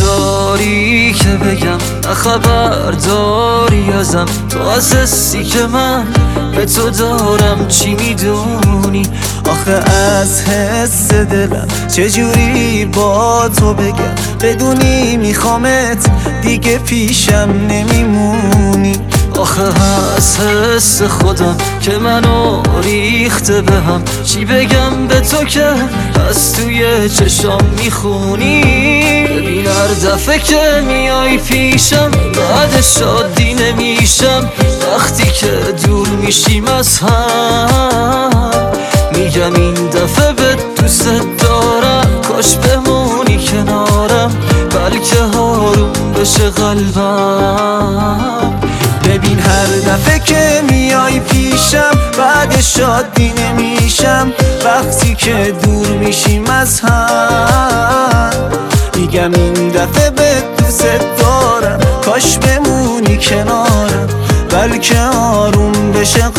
نداری که بگم نه خبر داری ازم، تو از حسی که من به تو دارم چی میدونی؟ آخه از حس دلم چجوری با تو بگم، بدونی میخوامت دیگه پیشم نمیمونی. آخه از حس خودم که منو ریخته بهم، چی بگم به تو که از توی چشام میخونی؟ ببین هر دفعه که میای پیشم بعد شادی نمیشم، وقتی که دور میشیم از هم میگم این دفعه به دوست دارم، کاش بمونی کنارم بلکه آروم بشه قلبم. ببین هر دفعه که میای پیشم بعد شادی نمیشم، وقتی که دور میشیم از هم میگم این دفعه به دوست دارم، کاش بمونی کنارم بلکه آروم بشه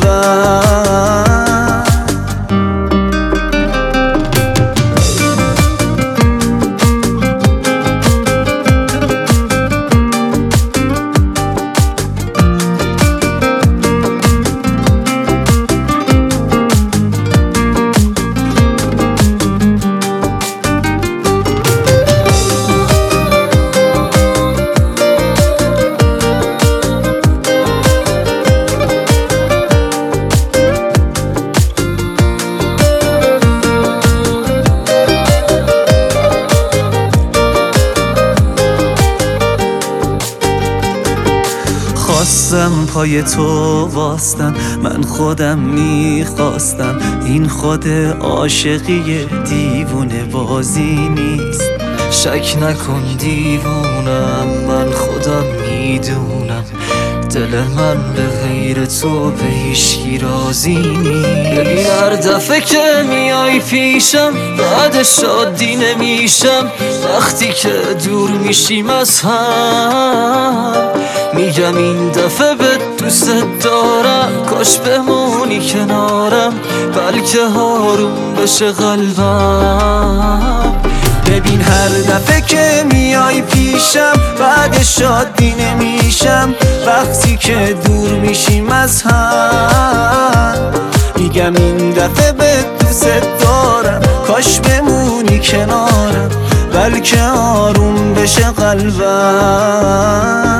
قلبم. خواستم پای تو واستم، من خودم میخواستم، این خود عاشقی دیوونه بازی نیست. شک نکن دیوونم، من خودم میدونم دل من به غیر تو به هیچکی راضی نیست. ببین هر دفعه که میای پیشم بعد شادی نمیشم، وقتی که دور میشیم از هم میگم این دفعه به دوست دارم، کاش بمونی کنارم بلکه آروم بشه قلبم. ببین هر دفعه که میای پیشم بعد شادی نمیشم، وقتی که دور میشیم از هم میگم این دفعه به دوست دارم، کاش بمونی کنارم بلکه آروم بشه قلبم.